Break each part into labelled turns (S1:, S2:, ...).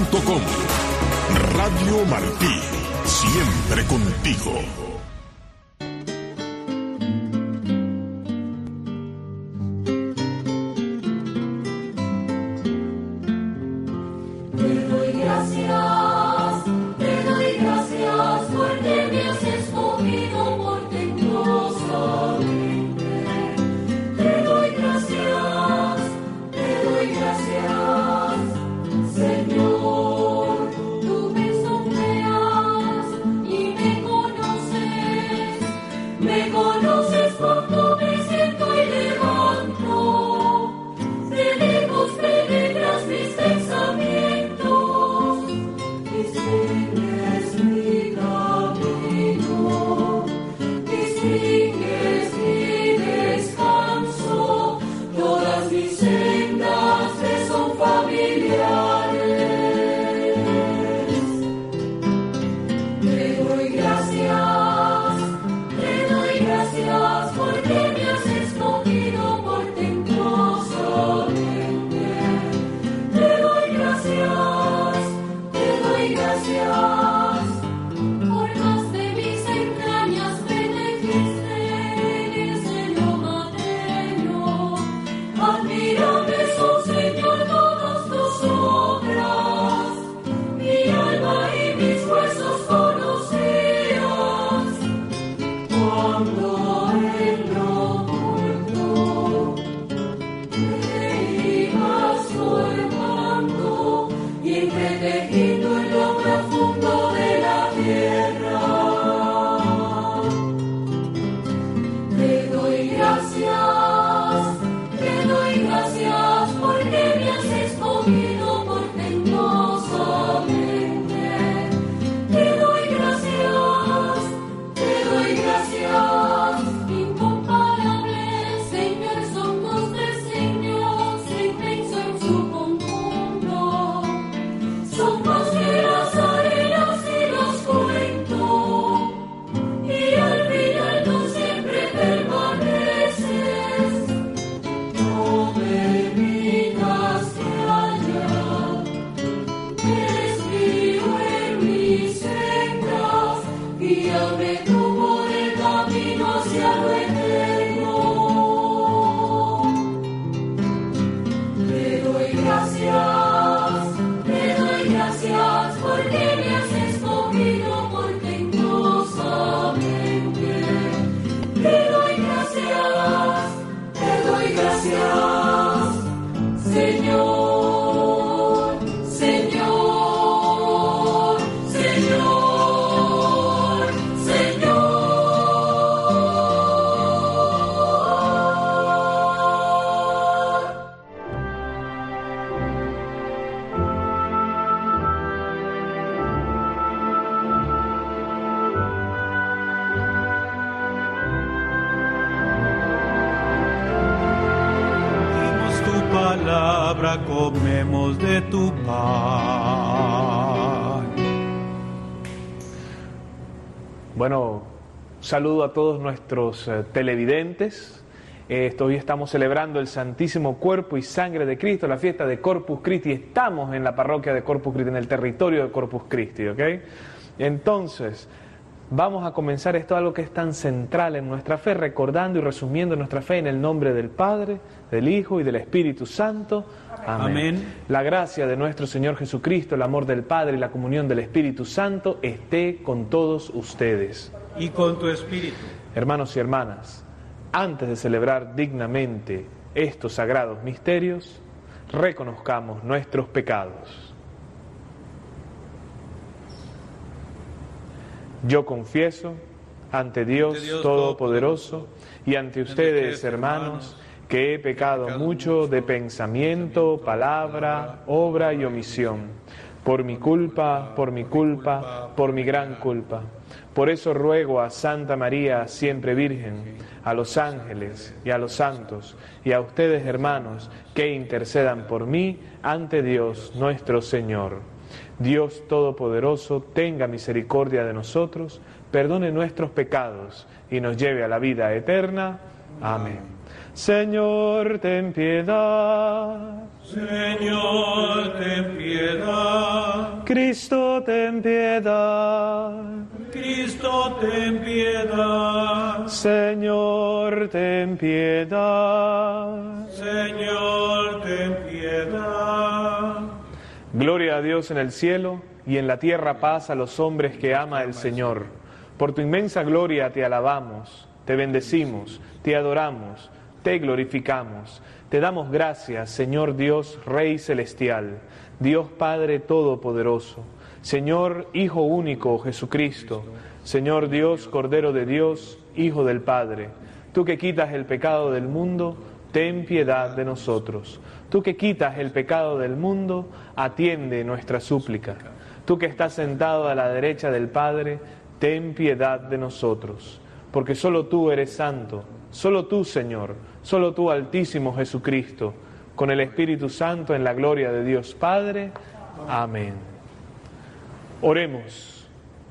S1: Radio Martí, siempre contigo.
S2: Comemos de tu pan.
S3: Bueno, saludo a todos nuestros televidentes. Hoy estamos celebrando el Santísimo Cuerpo y Sangre de Cristo, la fiesta de Corpus Christi. Estamos en la parroquia de Corpus Christi, en el territorio de Corpus Christi, ¿ok? Entonces, vamos a comenzar esto, algo que es tan central en nuestra fe, recordando y resumiendo nuestra fe en el nombre del Padre, del Hijo y del Espíritu Santo. Amén. Amén. La gracia de nuestro Señor Jesucristo, el amor del Padre y la comunión del Espíritu Santo esté con todos ustedes.
S2: Y con tu espíritu.
S3: Hermanos y hermanas, antes de celebrar dignamente estos sagrados misterios, reconozcamos nuestros pecados. Yo confieso ante Dios Todopoderoso y ante ustedes, hermanos, que he pecado mucho de pensamiento, palabra, obra y omisión, por mi culpa, por mi gran culpa. Por eso ruego a Santa María, siempre Virgen, a los ángeles y a los santos, y a ustedes, hermanos, que intercedan por mí ante Dios nuestro Señor. Dios Todopoderoso, tenga misericordia de nosotros, perdone nuestros pecados y nos lleve a la vida eterna. Amén. Señor, ten piedad.
S2: Señor, ten piedad.
S3: Cristo, ten piedad.
S2: Cristo, ten piedad.
S3: Señor, ten piedad.
S2: Señor, ten piedad.
S3: Gloria a Dios en el cielo y en la tierra paz a los hombres que ama el Señor. Por tu inmensa gloria te alabamos, te bendecimos, te adoramos, te glorificamos. Te damos gracias, Señor Dios, Rey celestial, Dios Padre todopoderoso, Señor Hijo único Jesucristo, Señor Dios, Cordero de Dios, Hijo del Padre. Tú que quitas el pecado del mundo, ten piedad de nosotros. Tú que quitas el pecado del mundo, atiende nuestra súplica. Tú que estás sentado a la derecha del Padre, ten piedad de nosotros. Porque solo tú eres santo, solo tú, Señor, solo tú, Altísimo Jesucristo, con el Espíritu Santo en la gloria de Dios Padre. Amén. Oremos.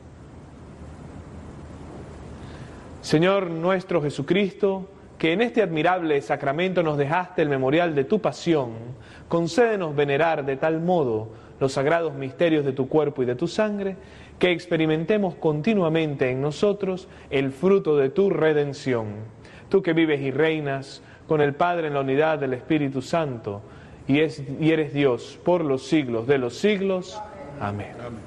S3: Señor nuestro Jesucristo, que en este admirable sacramento nos dejaste el memorial de tu pasión, concédenos venerar de tal modo los sagrados misterios de tu cuerpo y de tu sangre, que experimentemos continuamente en nosotros el fruto de tu redención. Tú que vives y reinas con el Padre en la unidad del Espíritu Santo, y eres Dios por los siglos de los siglos. Amén.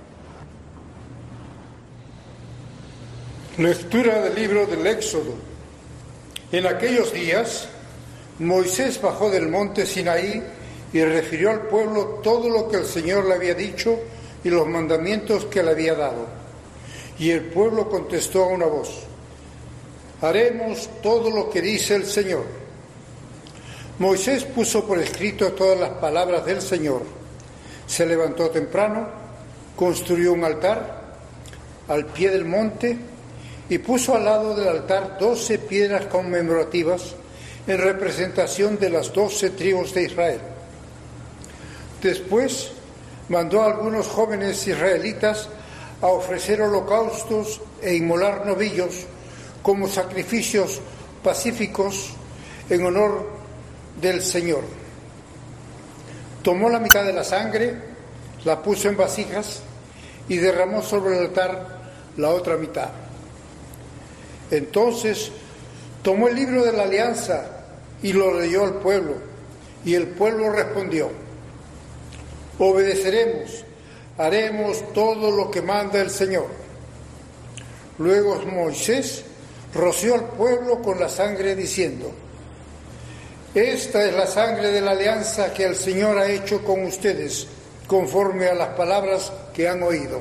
S4: Lectura del libro del Éxodo. En aquellos días, Moisés bajó del monte Sinaí y refirió al pueblo todo lo que el Señor le había dicho y los mandamientos que le había dado. Y el pueblo contestó a una voz: haremos todo lo que dice el Señor. Moisés puso por escrito todas las palabras del Señor. Se levantó temprano, construyó un altar al pie del monte y puso al lado del altar 12 piedras conmemorativas en representación de las 12 tribus de Israel. Después mandó a algunos jóvenes israelitas a ofrecer holocaustos e inmolar novillos como sacrificios pacíficos en honor del Señor. Tomó la mitad de la sangre, la puso en vasijas y derramó sobre el altar la otra mitad. Entonces tomó el libro de la alianza y lo leyó al pueblo, y el pueblo respondió: obedeceremos, haremos todo lo que manda el Señor. Luego Moisés roció al pueblo con la sangre diciendo: esta es la sangre de la alianza que el Señor ha hecho con ustedes, conforme a las palabras que han oído.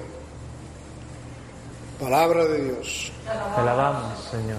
S4: Palabra de Dios.
S3: Te alabamos, Señor.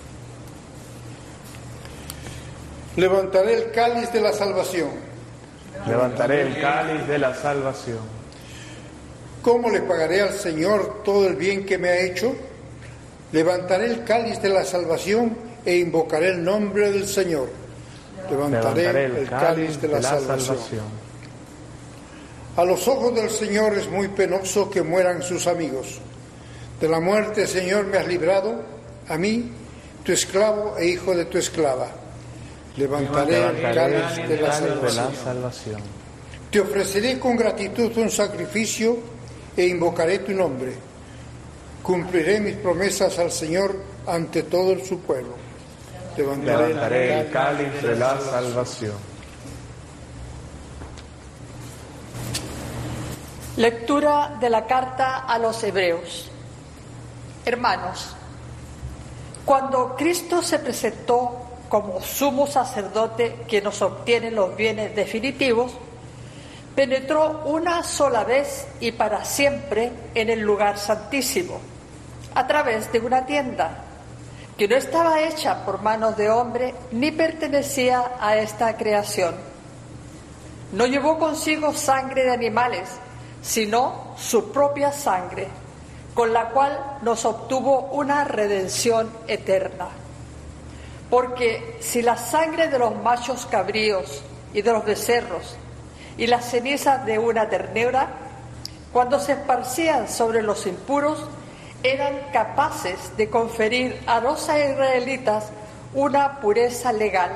S4: Levantaré el cáliz de la salvación.
S3: Levantaré el cáliz de la salvación.
S4: ¿Cómo le pagaré al Señor todo el bien que me ha hecho? Levantaré el cáliz de la salvación e invocaré el nombre del Señor. Levantaré el cáliz de la salvación. A los ojos del Señor es muy penoso que mueran sus amigos. De la muerte, Señor, me has librado, a mí, tu esclavo e hijo de tu esclava. Levantaré el cáliz de la salvación. Te ofreceré con gratitud un sacrificio e invocaré tu nombre. Cumpliré mis promesas al Señor ante todo su pueblo.
S3: Levantaré el cáliz de la salvación.
S5: Lectura de la carta a los Hebreos. Hermanos, cuando Cristo se presentó como sumo sacerdote que nos obtiene los bienes definitivos, penetró una sola vez y para siempre en el lugar santísimo, a través de una tienda que no estaba hecha por manos de hombre ni pertenecía a esta creación. No llevó consigo sangre de animales, sino su propia sangre, con la cual nos obtuvo una redención eterna. Porque si la sangre de los machos cabríos y de los becerros y las cenizas de una ternera, cuando se esparcían sobre los impuros, eran capaces de conferir a los israelitas una pureza legal,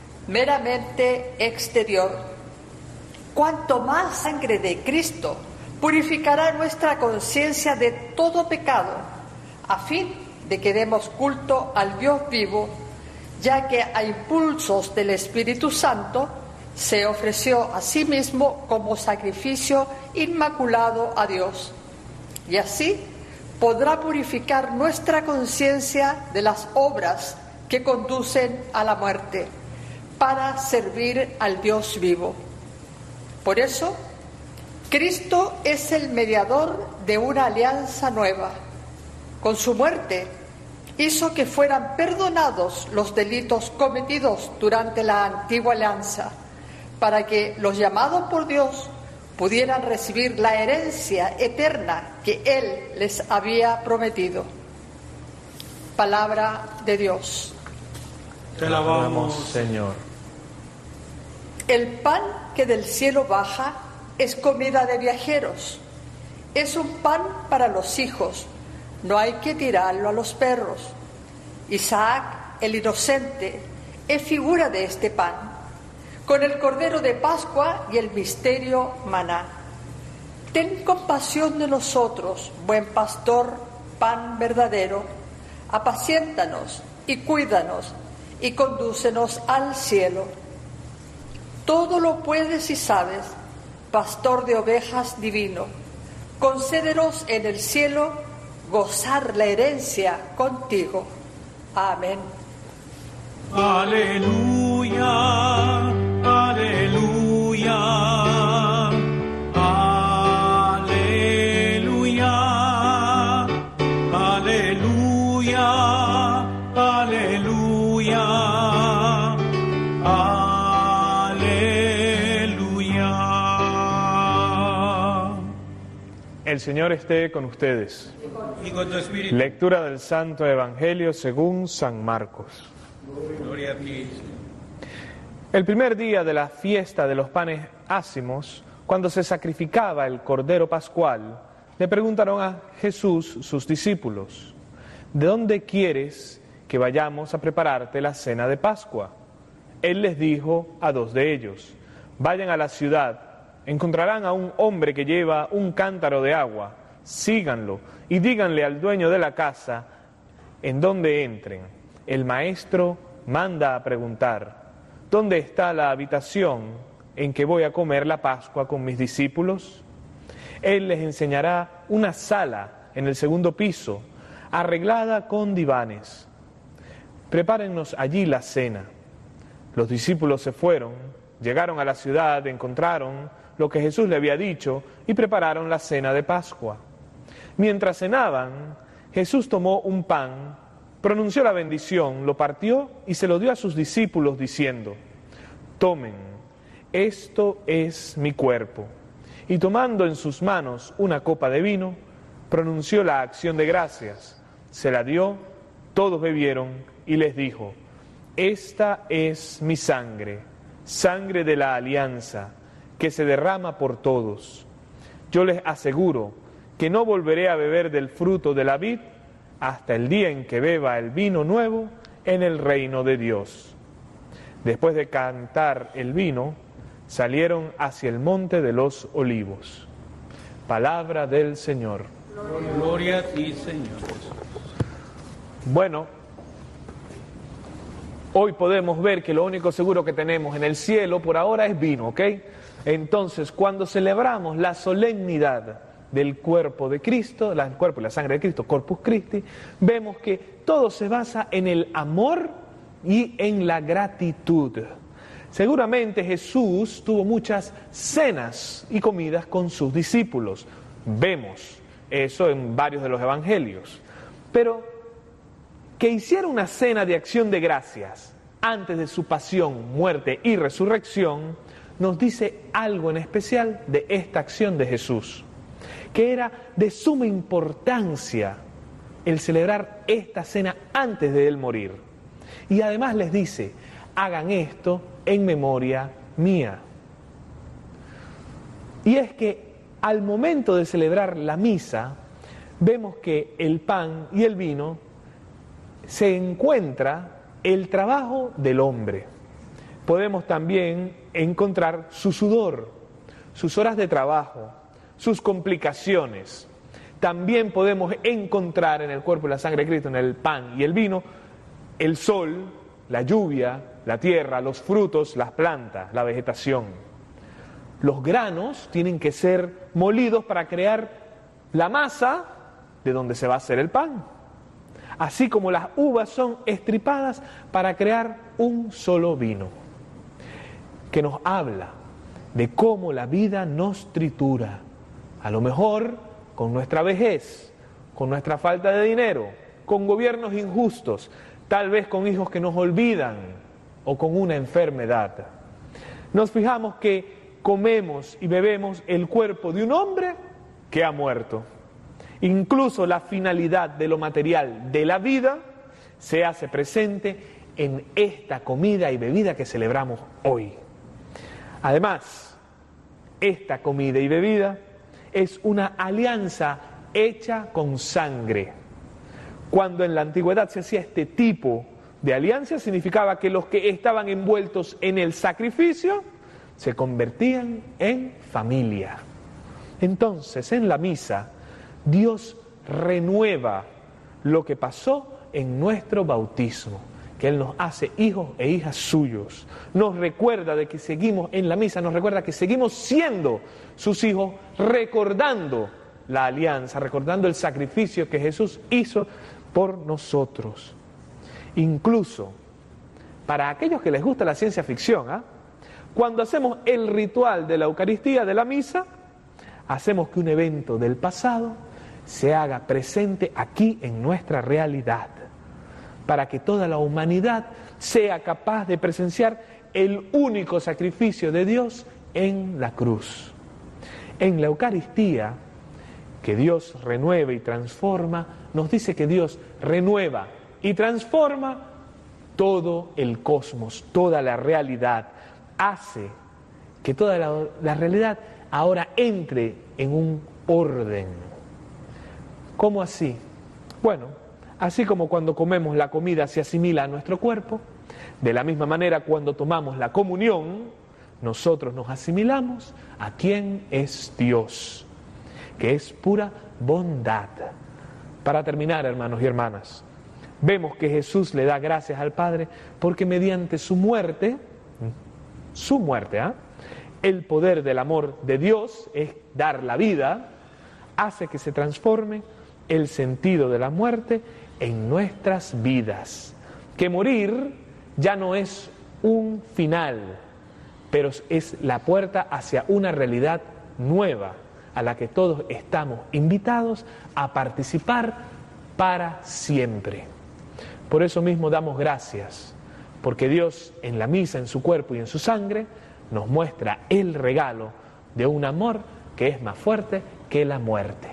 S5: meramente exterior, cuanto más sangre de Cristo, purificará nuestra conciencia de todo pecado, a fin de que demos culto al Dios vivo, ya que a impulsos del Espíritu Santo se ofreció a sí mismo como sacrificio inmaculado a Dios, y así podrá purificar nuestra conciencia de las obras que conducen a la muerte, para servir al Dios vivo. Por eso, Cristo es el mediador de una alianza nueva. Con su muerte hizo que fueran perdonados los delitos cometidos durante la antigua alianza, para que los llamados por Dios pudieran recibir la herencia eterna que Él les había prometido. Palabra de Dios.
S2: Te alabamos,
S3: Señor.
S5: El pan que del cielo baja es comida de viajeros. Es un pan para los hijos, no hay que tirarlo a los perros. Isaac, el inocente, es figura de este pan, con el Cordero de Pascua y el misterio maná. Ten compasión de nosotros, buen pastor, pan verdadero, apaciéntanos y cuídanos y condúcenos al cielo. Todo lo puedes y sabes, pastor de ovejas divino, concédenos en el cielo gozar la herencia contigo. Amén.
S2: aleluya, aleluya, aleluya, aleluya, aleluya, aleluya.
S3: El Señor esté con ustedes.
S2: Y con tu espíritu.
S3: Lectura del Santo Evangelio según San Marcos.
S2: Gloria a ti.
S3: El primer día de la fiesta de los panes ácimos, cuando se sacrificaba el Cordero Pascual, le preguntaron a Jesús sus discípulos: ¿de dónde quieres que vayamos a prepararte la cena de Pascua? Él les dijo a dos de ellos: vayan a la ciudad, encontrarán a un hombre que lleva un cántaro de agua, síganlo y díganle al dueño de la casa en donde entren: el maestro manda a preguntar, ¿dónde está la habitación en que voy a comer la Pascua con mis discípulos? Él les enseñará una sala en el segundo piso, arreglada con divanes. Prepárennos allí la cena. Los discípulos se fueron, llegaron a la ciudad, encontraron lo que Jesús le había dicho y prepararon la cena de Pascua. Mientras cenaban, Jesús tomó un pan, pronunció la bendición, lo partió y se lo dio a sus discípulos diciendo: tomen, esto es mi cuerpo. Y tomando en sus manos una copa de vino, pronunció la acción de gracias, se la dio, todos bebieron y les dijo: esta es mi sangre, sangre de la alianza, que se derrama por todos. Yo les aseguro que no volveré a beber del fruto de la vid hasta el día en que beba el vino nuevo en el reino de Dios. Después de cantar el vino, salieron hacia el monte de los olivos. Palabra del Señor.
S2: Gloria a ti, Señor.
S3: Bueno, hoy podemos ver que lo único seguro que tenemos en el cielo por ahora es vino, ¿ok? Entonces, cuando celebramos la solemnidad del cuerpo de Cristo, el cuerpo y la sangre de Cristo, Corpus Christi, vemos que todo se basa en el amor y en la gratitud. Seguramente Jesús tuvo muchas cenas y comidas con sus discípulos. Vemos eso en varios de los evangelios. Pero que hiciera una cena de acción de gracias antes de su pasión, muerte y resurrección, nos dice algo en especial de esta acción de Jesús, que era de suma importancia el celebrar esta cena antes de él morir. Y además les dice: hagan esto en memoria mía. Y es que al momento de celebrar la misa, vemos que el pan y el vino se encuentra el trabajo del hombre. Podemos también encontrar su sudor, sus horas de trabajo, sus complicaciones. También podemos encontrar en el cuerpo y la sangre de Cristo, en el pan y el vino, el sol, la lluvia, la tierra, los frutos, las plantas, la vegetación. Los granos tienen que ser molidos para crear la masa de donde se va a hacer el pan. Así como las uvas son estripadas para crear un solo vino. Que nos habla de cómo la vida nos tritura. A lo mejor con nuestra vejez, con nuestra falta de dinero, con gobiernos injustos, tal vez con hijos que nos olvidan o con una enfermedad. Nos fijamos que comemos y bebemos el cuerpo de un hombre que ha muerto. Incluso la finalidad de lo material de la vida se hace presente en esta comida y bebida que celebramos hoy. Además, esta comida y bebida es una alianza hecha con sangre. Cuando en la antigüedad se hacía este tipo de alianza, significaba que los que estaban envueltos en el sacrificio se convertían en familia. Entonces, en la misa, Dios renueva lo que pasó en nuestro bautismo, que Él nos hace hijos e hijas suyos. Nos recuerda de que seguimos en la misa, nos recuerda que seguimos siendo sus hijos, recordando la alianza, recordando el sacrificio que Jesús hizo por nosotros. Incluso, para aquellos que les gusta la ciencia ficción, cuando hacemos el ritual de la Eucaristía, de la misa, hacemos que un evento del pasado se haga presente aquí en nuestra realidad, para que toda la humanidad sea capaz de presenciar el único sacrificio de Dios en la cruz. En la Eucaristía, que Dios renueva y transforma, nos dice que Dios renueva y transforma todo el cosmos, toda la realidad, hace que toda la realidad ahora entre en un orden. ¿Cómo así? Bueno, así como cuando comemos la comida se asimila a nuestro cuerpo, de la misma manera cuando tomamos la comunión, nosotros nos asimilamos a quien es Dios, que es pura bondad. Para terminar, hermanos y hermanas, vemos que Jesús le da gracias al Padre porque mediante su muerte, el poder del amor de Dios es dar la vida, hace que se transforme el sentido de la muerte en nuestras vidas. Que morir ya no es un final, pero es la puerta hacia una realidad nueva, a la que todos estamos invitados a participar para siempre. Por eso mismo damos gracias, porque Dios en la misa, en su cuerpo y en su sangre, nos muestra el regalo de un amor que es más fuerte que la muerte.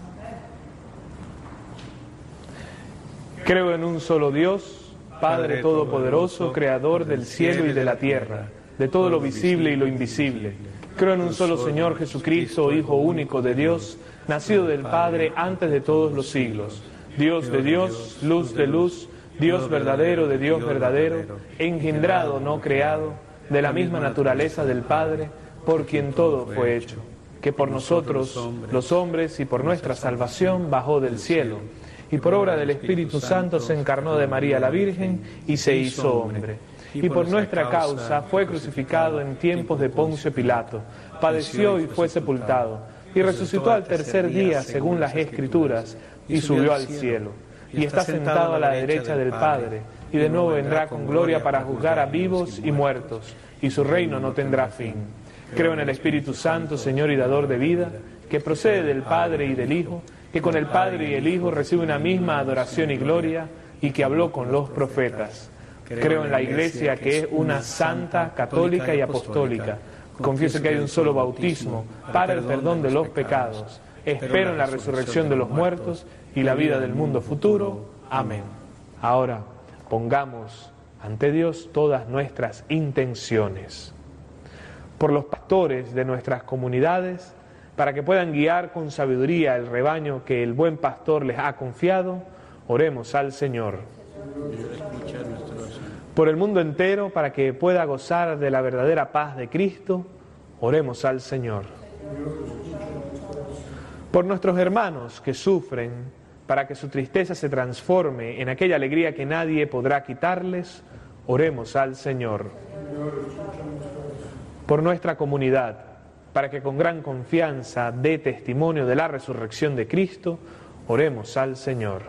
S3: Creo en un solo Dios, Padre Todopoderoso, Creador del cielo y de la tierra, de todo lo visible y lo invisible. Creo en un solo Señor Jesucristo, Hijo único de Dios, nacido del Padre antes de todos los siglos, Dios de Dios, luz de luz, Dios verdadero de Dios verdadero, engendrado, no creado, de la misma naturaleza del Padre, por quien todo fue hecho, que por nosotros, los hombres, y por nuestra salvación bajó del cielo, y por obra del Espíritu Santo se encarnó de María la Virgen y se hizo hombre. Y por nuestra causa fue crucificado en tiempos de Poncio Pilato, padeció y fue sepultado, y resucitó al tercer día según las Escrituras, y subió al cielo, y está sentado a la derecha del Padre, y de nuevo vendrá con gloria para juzgar a vivos y muertos, y su reino no tendrá fin. Creo en el Espíritu Santo, Señor y dador de vida, que procede del Padre y del Hijo, que con el Padre y el Hijo recibe una misma adoración y gloria, y que habló con los profetas. Creo en la Iglesia, que es una santa, católica y apostólica. Confieso que hay un solo bautismo para el perdón de los pecados. Espero en la resurrección de los muertos y la vida del mundo futuro. Amén. Ahora, pongamos ante Dios todas nuestras intenciones. Por los pastores de nuestras comunidades, para que puedan guiar con sabiduría el rebaño que el buen pastor les ha confiado, oremos al Señor. Por el mundo entero, para que pueda gozar de la verdadera paz de Cristo, oremos al Señor. Por nuestros hermanos que sufren, para que su tristeza se transforme en aquella alegría que nadie podrá quitarles, oremos al Señor. Por nuestra comunidad, para que con gran confianza dé testimonio de la resurrección de Cristo, oremos al Señor.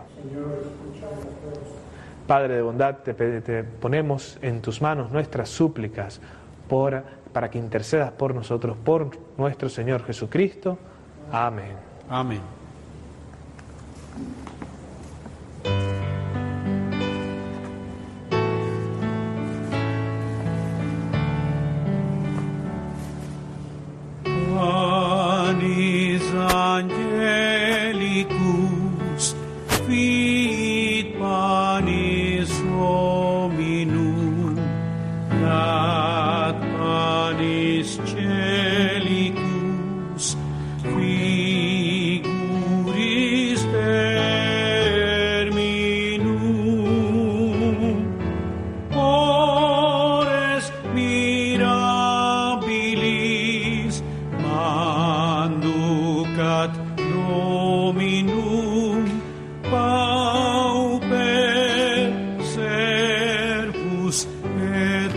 S3: Padre de bondad, te ponemos en tus manos nuestras súplicas para que intercedas por nosotros, por nuestro Señor Jesucristo. Amén.
S2: Amén. Anis angelicus fit panis hominum, nat panis celicus figuris terminum, ores mirabilis manducat Dominum pauper servus et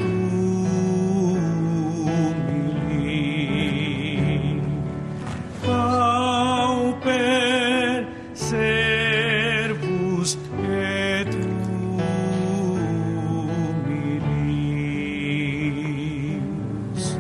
S2: humili. Pauper servus et humilis.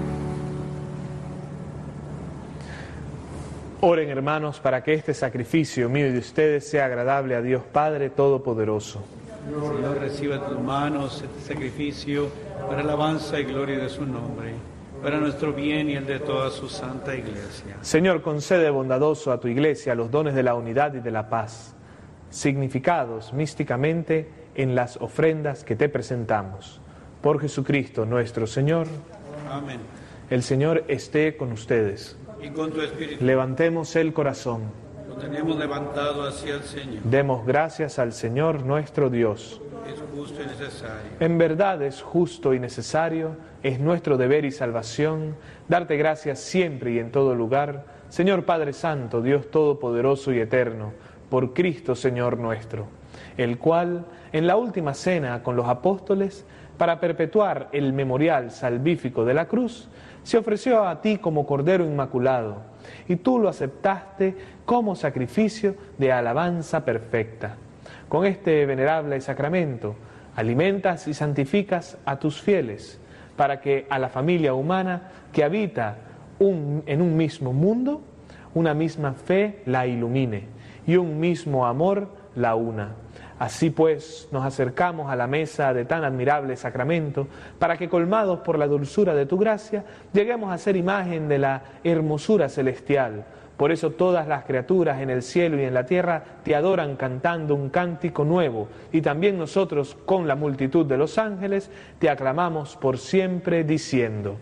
S3: Oren, hermanos, para que este sacrificio mío y de ustedes sea agradable a Dios Padre Todopoderoso.
S2: Señor, reciba de tus manos este sacrificio para alabanza y gloria de su nombre, para nuestro bien y el de toda su santa iglesia.
S3: Señor, concede bondadoso a tu iglesia los dones de la unidad y de la paz, significados místicamente en las ofrendas que te presentamos. Por Jesucristo nuestro Señor.
S2: Amén.
S3: El Señor esté con ustedes.
S2: Y con tu espíritu.
S3: Levantemos el corazón.
S2: Lo tenemos levantado hacia el Señor.
S3: Demos gracias al Señor nuestro Dios.
S2: Es justo y necesario.
S3: En verdad es justo y necesario, es nuestro deber y salvación, darte gracias siempre y en todo lugar, Señor Padre Santo, Dios Todopoderoso y Eterno, por Cristo Señor nuestro, el cual, en la última cena con los apóstoles, para perpetuar el memorial salvífico de la cruz, se ofreció a ti como Cordero Inmaculado, y tú lo aceptaste como sacrificio de alabanza perfecta. Con este venerable sacramento, alimentas y santificas a tus fieles, para que a la familia humana que habita en un mismo mundo, una misma fe la ilumine, y un mismo amor la una. Así pues, nos acercamos a la mesa de tan admirable sacramento, para que, colmados por la dulzura de tu gracia, lleguemos a ser imagen de la hermosura celestial. Por eso todas las criaturas en el cielo y en la tierra te adoran cantando un cántico nuevo, y también nosotros, con la multitud de los ángeles, te aclamamos por siempre diciendo: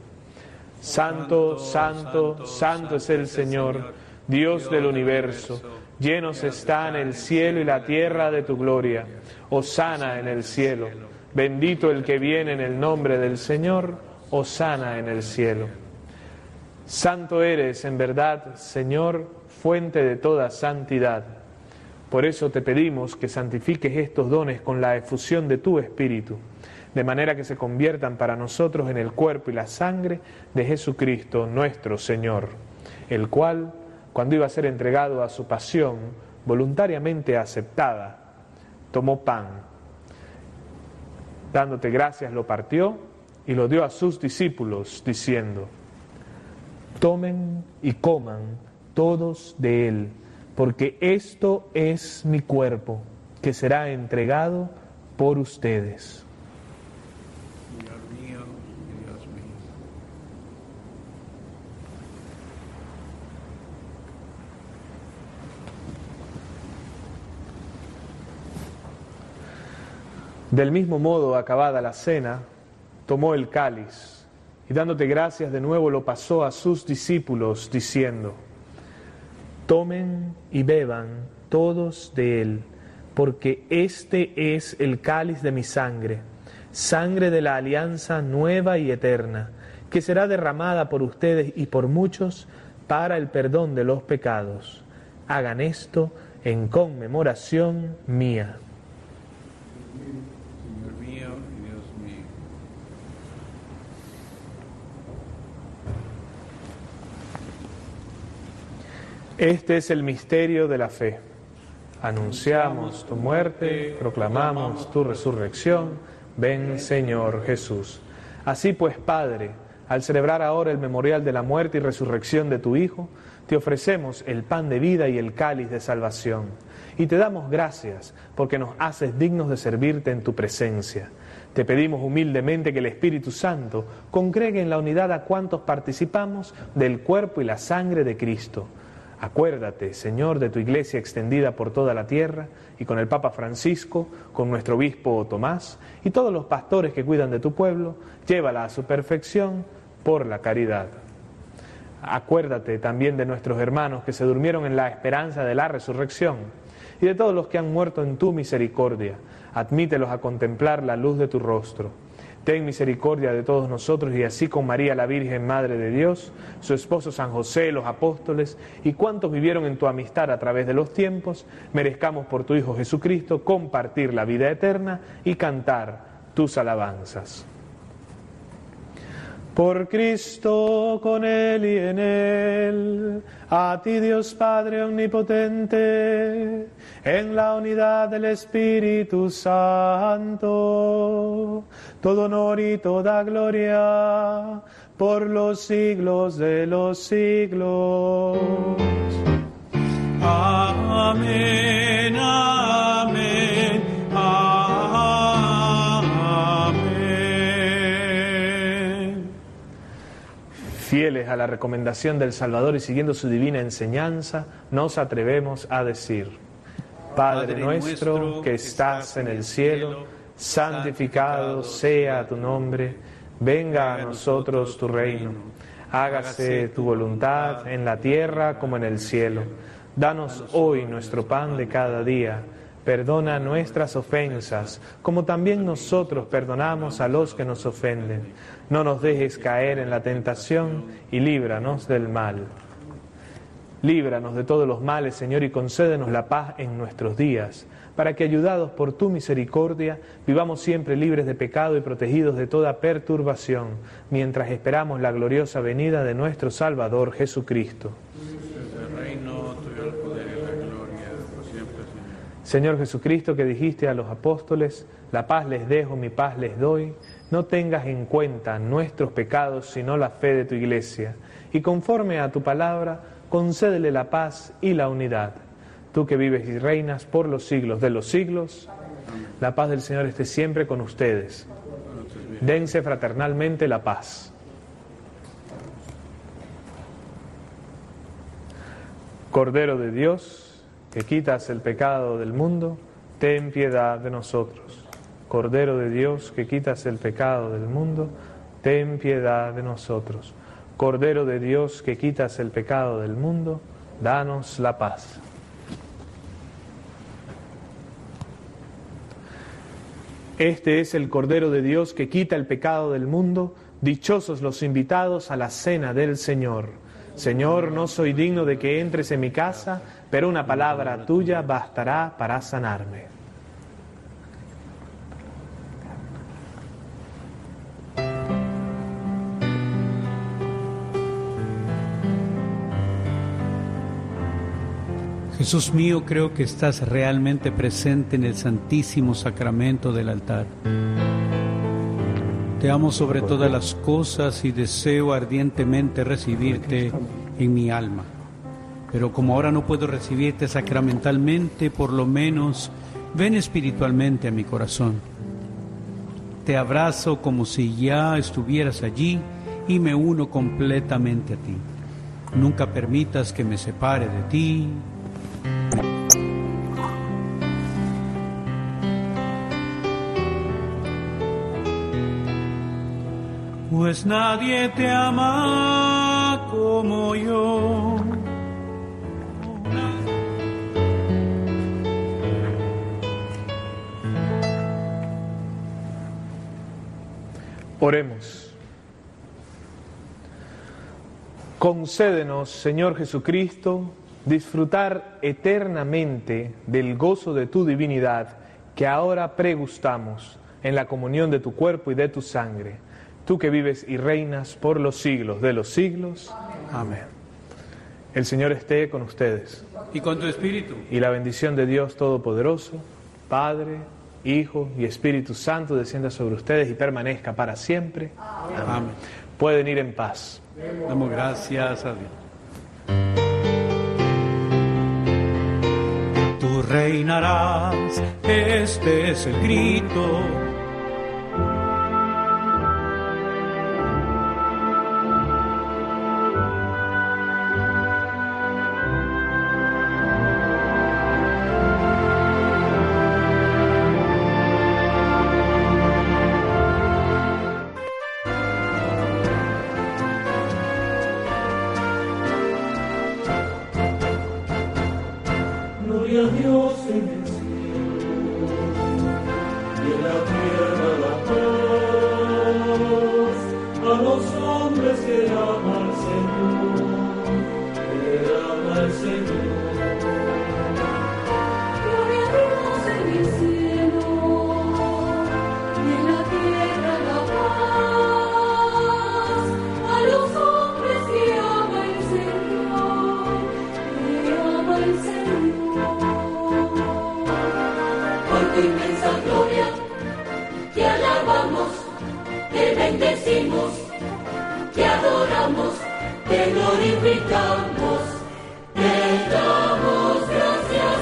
S3: Santo, santo, santo es el Señor, Dios del universo. Llenos están el cielo y la tierra de tu gloria. Hosana en el cielo. Bendito el que viene en el nombre del Señor. Hosana en el cielo. Santo eres, en verdad, Señor, fuente de toda santidad. Por eso te pedimos que santifiques estos dones con la efusión de tu Espíritu, de manera que se conviertan para nosotros en el cuerpo y la sangre de Jesucristo nuestro Señor, el cual, cuando iba a ser entregado a su pasión voluntariamente aceptada, tomó pan. Dándote gracias lo partió y lo dio a sus discípulos, diciendo: Tomen y coman todos de él, porque esto es mi cuerpo, que será entregado por ustedes.
S2: Señor mío y Dios mío.
S3: Del mismo modo, acabada la cena, tomó el cáliz y dándote gracias de nuevo lo pasó a sus discípulos, diciendo: Tomen y beban todos de él, porque este es el cáliz de mi sangre, sangre de la alianza nueva y eterna, que será derramada por ustedes y por muchos para el perdón de los pecados. hagan esto en conmemoración mía.
S2: Señor mío y Dios mío.
S3: Este es el misterio de la fe. Anunciamos tu muerte, proclamamos tu resurrección. Ven, Señor Jesús. Así pues, Padre, al celebrar ahora el memorial de la muerte y resurrección de tu Hijo, te ofrecemos el pan de vida y el cáliz de salvación. Y te damos gracias porque nos haces dignos de servirte en tu presencia. Te pedimos humildemente que el Espíritu Santo congregue en la unidad a cuantos participamos del cuerpo y la sangre de Cristo. Acuérdate, Señor, de tu Iglesia extendida por toda la tierra y con el Papa Francisco, con nuestro obispo Tomás y todos los pastores que cuidan de tu pueblo, llévala a su perfección por la caridad. Acuérdate también de nuestros hermanos que se durmieron en la esperanza de la resurrección y de todos los que han muerto en tu misericordia. Admítelos a contemplar la luz de tu rostro. Ten misericordia de todos nosotros y así con María la Virgen, Madre de Dios, su esposo San José, los apóstoles y cuantos vivieron en tu amistad a través de los tiempos, merezcamos por tu Hijo Jesucristo compartir la vida eterna y cantar tus alabanzas. Por Cristo, con Él y en Él, a ti Dios Padre Omnipotente, en la unidad del Espíritu Santo, todo honor y toda gloria, por los siglos de los siglos. Amén, amén, amén. Fieles a la recomendación del Salvador y siguiendo su divina enseñanza, nos atrevemos a decir: Padre nuestro que estás en el cielo, santificado sea tu nombre, venga a nosotros tu reino, hágase tu voluntad en la tierra como en el cielo. Danos hoy nuestro pan de cada día, perdona nuestras ofensas, como también nosotros perdonamos a los que nos ofenden. No nos dejes caer en la tentación y líbranos del mal. Líbranos de todos los males, Señor, y concédenos la paz en nuestros días, para que, ayudados por tu misericordia, vivamos siempre libres de pecado y protegidos de toda perturbación, mientras esperamos la gloriosa venida de nuestro Salvador Jesucristo. Señor Jesucristo, que dijiste a los apóstoles: la paz les dejo, mi paz les doy, no tengas en cuenta nuestros pecados, sino la fe de tu Iglesia, y conforme a tu palabra, concédele la paz y la unidad. Tú que vives y reinas por los siglos de los siglos, la paz del Señor esté siempre con ustedes. Dense fraternalmente la paz. Cordero de Dios, que quitas el pecado del mundo, ten piedad de nosotros. Cordero de Dios, que quitas el pecado del mundo, ten piedad de nosotros. Cordero de Dios, que quitas el pecado del mundo, danos la paz. Este es el Cordero de Dios que quita el pecado del mundo. Dichosos los invitados a la cena del Señor. Señor, no soy digno de que entres en mi casa, pero una palabra tuya bastará para sanarme.
S2: Jesús mío, creo que estás realmente presente en el Santísimo Sacramento del altar. Te amo sobre todas las cosas y deseo ardientemente recibirte en mi alma. Pero como ahora no puedo recibirte sacramentalmente, por lo menos ven espiritualmente a mi corazón. Te abrazo como si ya estuvieras allí y me uno completamente a ti. Nunca permitas que me separe de ti. Pues nadie te ama como yo.
S3: Oremos. Concédenos, Señor Jesucristo, disfrutar eternamente del gozo de tu divinidad que ahora pregustamos en la comunión de tu cuerpo y de tu sangre, tú que vives y reinas por los siglos de los siglos. Amén. El Señor esté con ustedes.
S2: Y con tu espíritu.
S3: Y la bendición de Dios Todopoderoso, Padre, Hijo y Espíritu Santo descienda sobre ustedes y permanezca para siempre. Amén. Pueden ir en paz.
S2: Damos gracias a Dios. Tú reinarás, este es el grito.
S6: Gloria a Dios en el cielo y en la tierra la paz, a los hombres que ama al Señor, que ama al Señor.
S7: Gloria a Dios en el cielo y en la tierra la paz, a los hombres que ama el Señor, que ama el Señor. Por tu inmensa gloria, te alabamos, te bendecimos, te adoramos, te glorificamos, te damos gracias,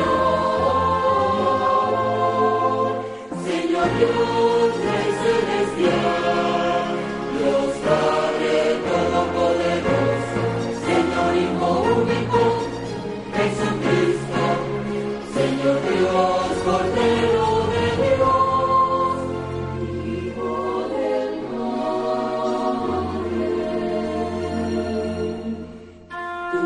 S7: Señor. Señor Dios, Rey celestial, Dios Padre todopoderoso, Señor Hijo único, Jesucristo, Señor Dios, Cordero de Dios, Hijo del Padre. Tú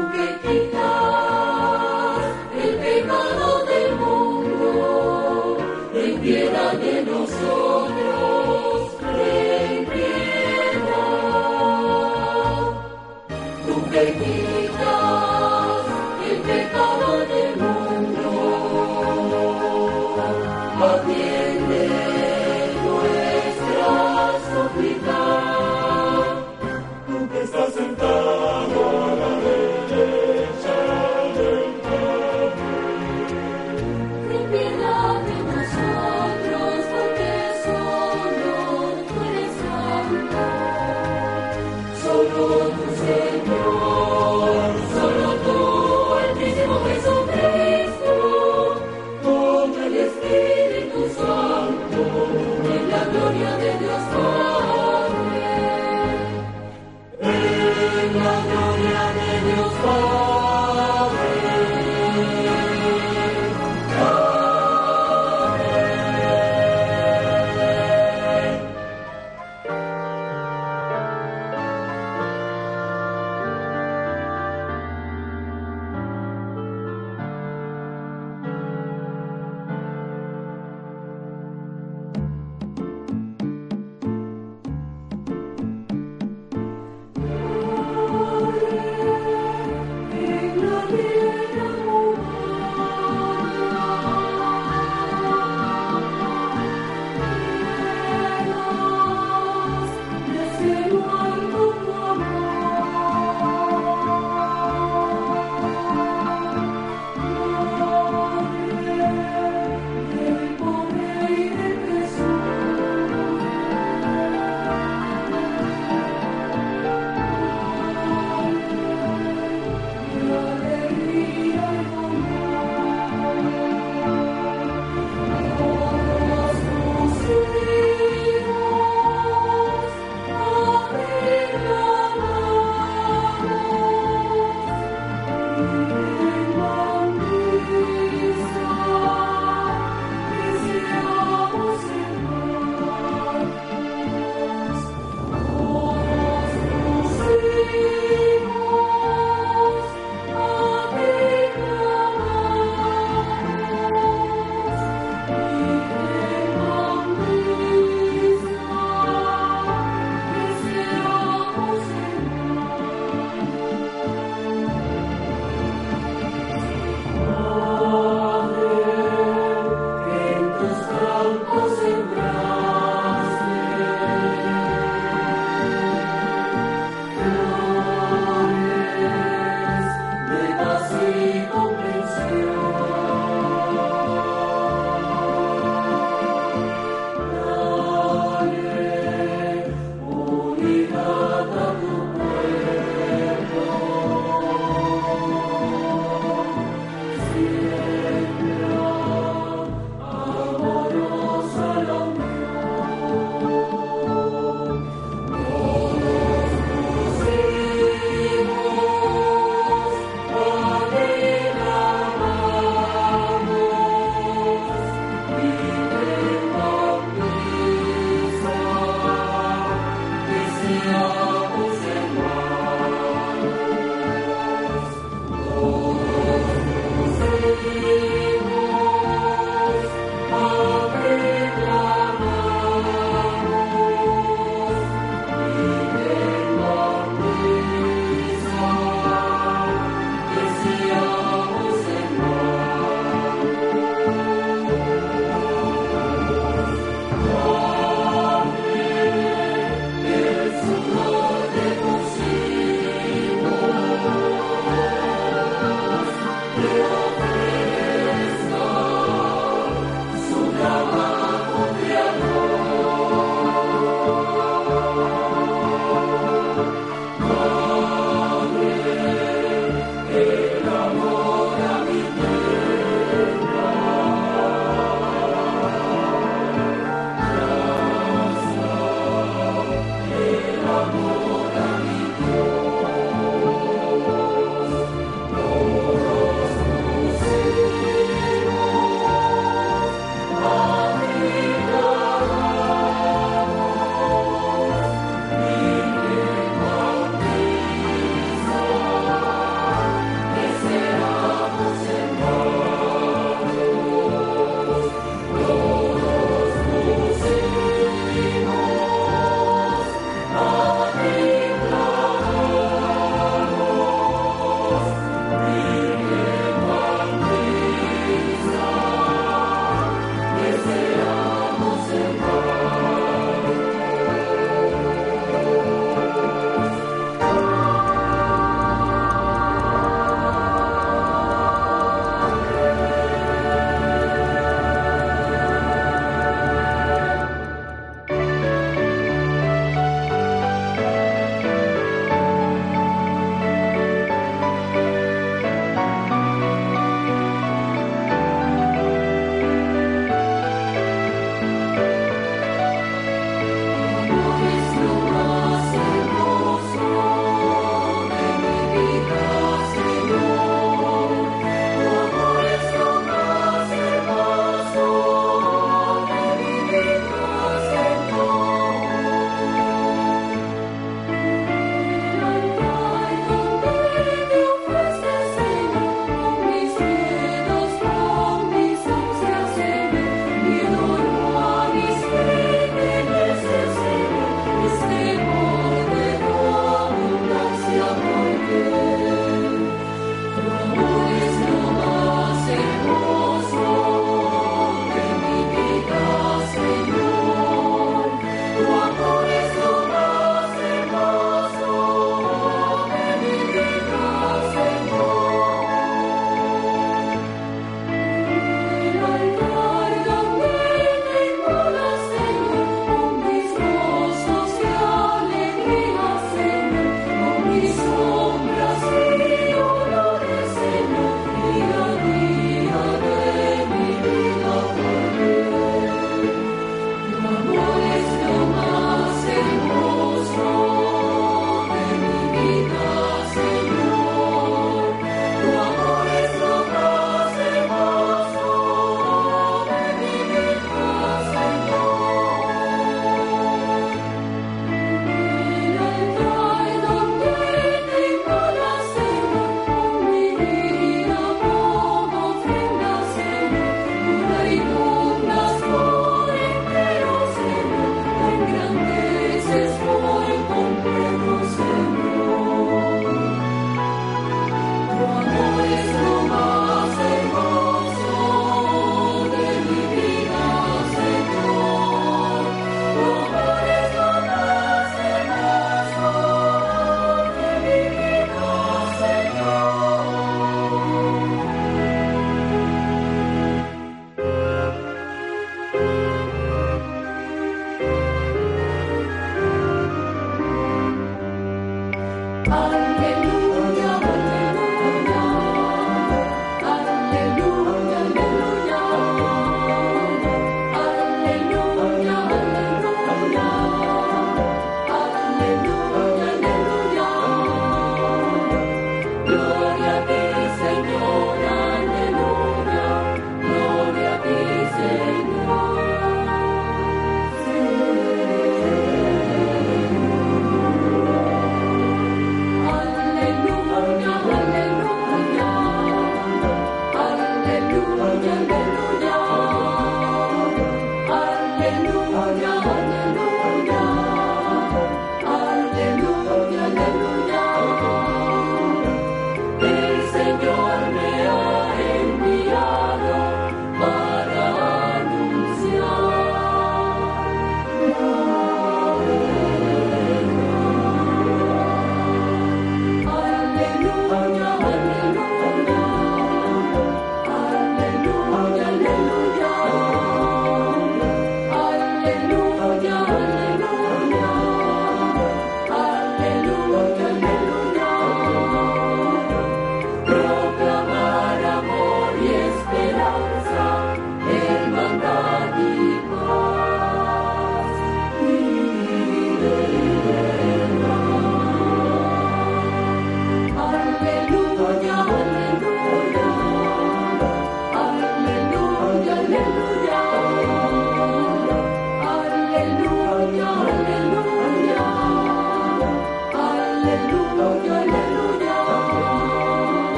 S7: Alleluia, alleluia, alleluia.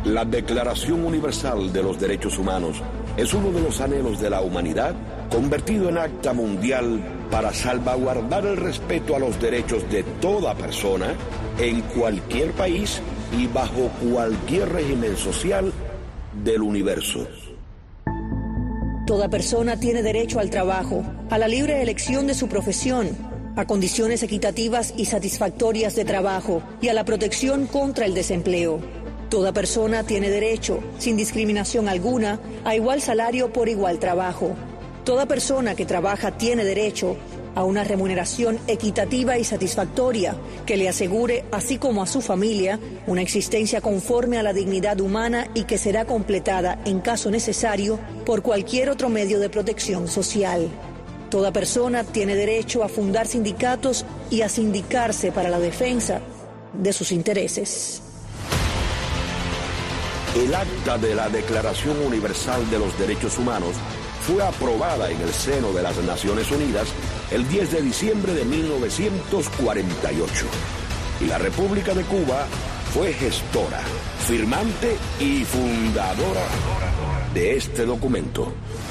S8: La Declaración Universal de los Derechos Humanos es uno de los anhelos de la humanidad convertido en acta mundial para salvaguardar el respeto a los derechos de toda persona en cualquier país y bajo cualquier régimen social del universo.
S9: Toda persona tiene derecho al trabajo, a la libre elección de su profesión, a condiciones equitativas y satisfactorias de trabajo y a la protección contra el desempleo. Toda persona tiene derecho, sin discriminación alguna, a igual salario por igual trabajo. Toda persona que trabaja tiene derecho a una remuneración equitativa y satisfactoria que le asegure, así como a su familia, una existencia conforme a la dignidad humana y que será completada, en caso necesario, por cualquier otro medio de protección social. Toda persona tiene derecho a fundar sindicatos y a sindicarse para la defensa de sus intereses.
S8: El acta de la Declaración Universal de los Derechos Humanos fue aprobada en el seno de las Naciones Unidas el 10 de diciembre de 1948. Y la República de Cuba fue gestora, firmante y fundadora de este documento.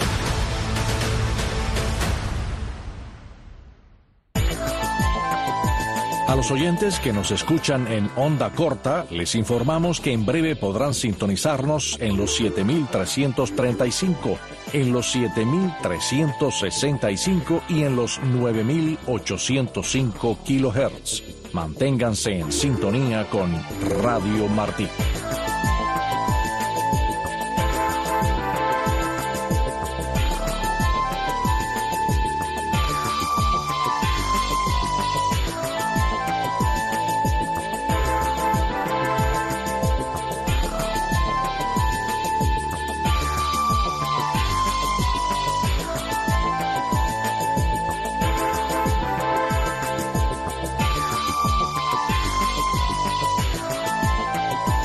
S10: A los oyentes que nos escuchan en onda corta, les informamos que en breve podrán sintonizarnos en los 7.335, en los 7.365 y en los 9.805 kHz. Manténganse en sintonía con Radio Martí.